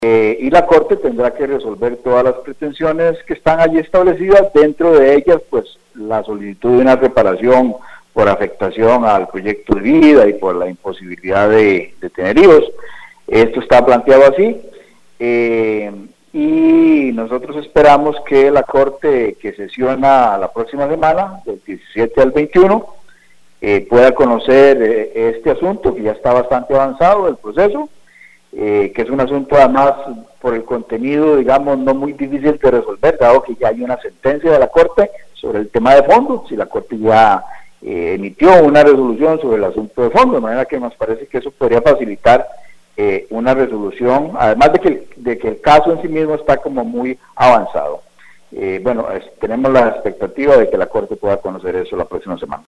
y la Corte tendrá que resolver todas las pretensiones que están allí establecidas, dentro de ellas pues la solicitud de una reparación por afectación al proyecto de vida y por la imposibilidad de tener hijos. Esto está planteado así, y nosotros esperamos que la Corte, que sesiona la próxima semana, del 17 al 21, pueda conocer este asunto, que ya está bastante avanzado el proceso, que es un asunto además por el contenido, digamos, no muy difícil de resolver, dado que ya hay una sentencia de la Corte sobre el tema de fondo. Si la Corte ya emitió una resolución sobre el asunto de fondo, de manera que nos parece que eso podría facilitar una resolución, además de que el caso en sí mismo está como muy avanzado. Tenemos la expectativa de que la Corte pueda conocer eso la próxima semana.